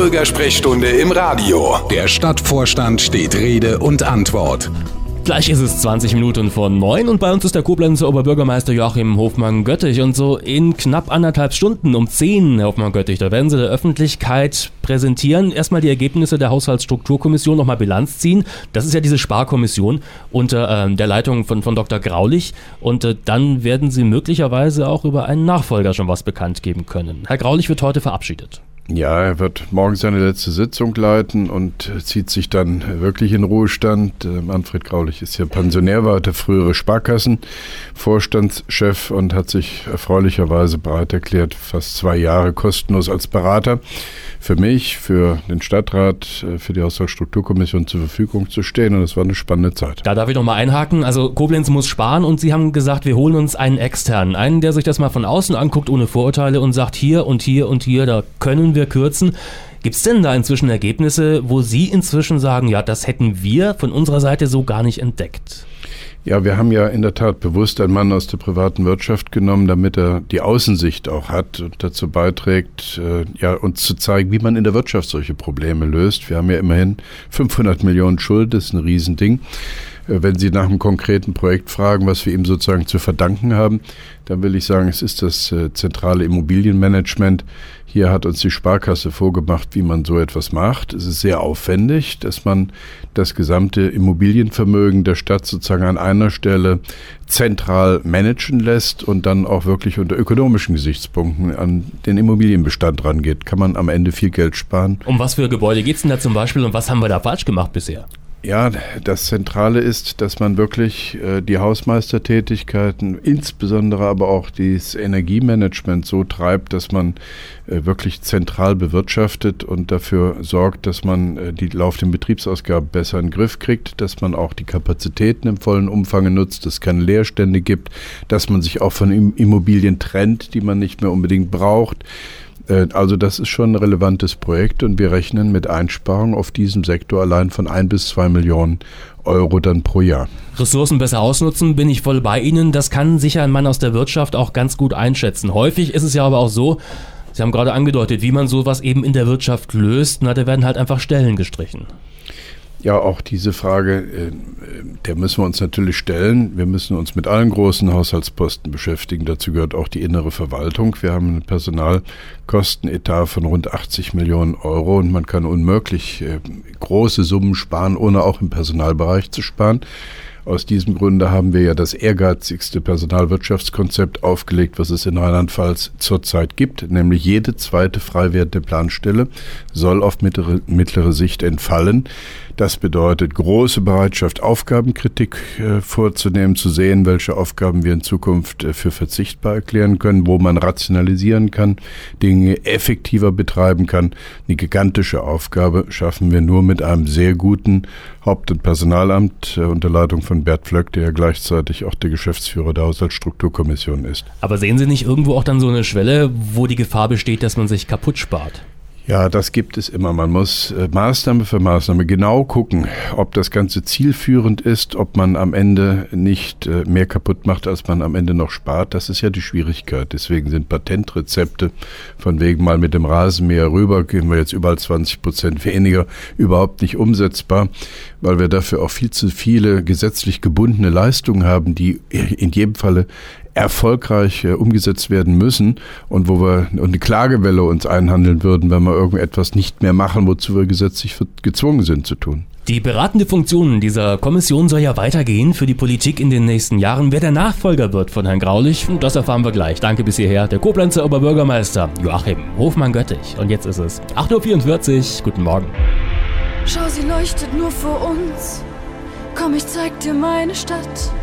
Bürgersprechstunde im Radio. Der Stadtvorstand steht Rede und Antwort. Gleich ist es 20 Minuten vor 9 und bei uns ist der Koblenzer Oberbürgermeister Joachim Hofmann-Göttich. Und so in knapp 1,5 Stunden um 10, Herr Hofmann-Göttich, da werden Sie der Öffentlichkeit präsentieren. Erstmal die Ergebnisse der Haushaltsstrukturkommission, nochmal Bilanz ziehen. Das ist ja diese Sparkommission unter der Leitung von Dr. Graulich. Und dann werden Sie möglicherweise auch über einen Nachfolger schon was bekannt geben können. Herr Graulich wird heute verabschiedet. Ja, er wird morgen seine letzte Sitzung leiten und zieht sich dann wirklich in Ruhestand. Manfred Graulich ist ja Pensionär, war der frühere Sparkassenvorstandschef und hat sich erfreulicherweise bereit erklärt, fast 2 Jahre kostenlos als Berater für mich, für den Stadtrat, für die Haushaltsstrukturkommission zur Verfügung zu stehen. Und das war eine spannende Zeit. Da darf ich noch mal einhaken. Also Koblenz muss sparen und Sie haben gesagt, wir holen uns einen externen. Einen, der sich das mal von außen anguckt, ohne Vorurteile und sagt, hier und hier und hier, da können wir kürzen. Gibt es denn da inzwischen Ergebnisse, wo Sie inzwischen sagen, ja, das hätten wir von unserer Seite so gar nicht entdeckt? Ja, wir haben ja in der Tat bewusst einen Mann aus der privaten Wirtschaft genommen, damit er die Außensicht auch hat und dazu beiträgt, uns zu zeigen, wie man in der Wirtschaft solche Probleme löst. Wir haben ja immerhin 500 Millionen Schuld, das ist ein Riesending. Wenn Sie nach einem konkreten Projekt fragen, was wir ihm sozusagen zu verdanken haben, dann will ich sagen, es ist das zentrale Immobilienmanagement. Hier hat uns die Sparkasse vorgemacht, wie man so etwas macht. Es ist sehr aufwendig, dass man das gesamte Immobilienvermögen der Stadt sozusagen an einer Stelle zentral managen lässt und dann auch wirklich unter ökonomischen Gesichtspunkten an den Immobilienbestand rangeht. Kann man am Ende viel Geld sparen. Um was für Gebäude geht es denn da zum Beispiel und was haben wir da falsch gemacht bisher? Ja, das Zentrale ist, dass man wirklich die Hausmeistertätigkeiten, insbesondere aber auch das Energiemanagement so treibt, dass man wirklich zentral bewirtschaftet und dafür sorgt, dass man die laufenden Betriebsausgaben besser in den Griff kriegt, dass man auch die Kapazitäten im vollen Umfang nutzt, dass es keine Leerstände gibt, dass man sich auch von Immobilien trennt, die man nicht mehr unbedingt braucht. Also das ist schon ein relevantes Projekt und wir rechnen mit Einsparungen auf diesem Sektor allein von 1 bis 2 Millionen Euro dann pro Jahr. Ressourcen besser ausnutzen, bin ich voll bei Ihnen. Das kann sicher ein Mann aus der Wirtschaft auch ganz gut einschätzen. Häufig ist es ja aber auch so, Sie haben gerade angedeutet, wie man sowas eben in der Wirtschaft löst. Da werden halt einfach Stellen gestrichen. Ja, auch diese Frage, der müssen wir uns natürlich stellen. Wir müssen uns mit allen großen Haushaltsposten beschäftigen. Dazu gehört auch die innere Verwaltung. Wir haben einen Personalkostenetat von rund 80 Millionen Euro und man kann unmöglich große Summen sparen, ohne auch im Personalbereich zu sparen. Aus diesem Grunde haben wir ja das ehrgeizigste Personalwirtschaftskonzept aufgelegt, was es in Rheinland-Pfalz zurzeit gibt, nämlich jede zweite frei werdende Planstelle soll auf mittlere Sicht entfallen. Das bedeutet große Bereitschaft, Aufgabenkritik vorzunehmen, zu sehen, welche Aufgaben wir in Zukunft für verzichtbar erklären können, wo man rationalisieren kann, Dinge effektiver betreiben kann. Eine gigantische Aufgabe schaffen wir nur mit einem sehr guten Haupt- und Personalamt unter Leitung von Bert Flöck, der ja gleichzeitig auch der Geschäftsführer der Haushaltsstrukturkommission ist. Aber sehen Sie nicht irgendwo auch dann so eine Schwelle, wo die Gefahr besteht, dass man sich kaputt spart? Ja, das gibt es immer. Man muss Maßnahme für Maßnahme genau gucken, ob das Ganze zielführend ist, ob man am Ende nicht mehr kaputt macht, als man am Ende noch spart. Das ist ja die Schwierigkeit. Deswegen sind Patentrezepte von wegen mal mit dem Rasenmäher rüber, gehen wir jetzt überall 20% weniger, überhaupt nicht umsetzbar, weil wir dafür auch viel zu viele gesetzlich gebundene Leistungen haben, die in jedem Falle erfolgreich umgesetzt werden müssen und wo wir eine Klagewelle uns einhandeln würden, wenn wir irgendetwas nicht mehr machen, wozu wir gesetzlich gezwungen sind zu tun. Die beratende Funktion dieser Kommission soll ja weitergehen für die Politik in den nächsten Jahren. Wer der Nachfolger wird von Herrn Graulich, das erfahren wir gleich. Danke bis hierher, der Koblenzer Oberbürgermeister Joachim Hofmann-Göttich. Und jetzt ist es 8:44 Uhr. Guten Morgen. Schau, sie leuchtet nur vor uns. Komm, ich zeig dir meine Stadt.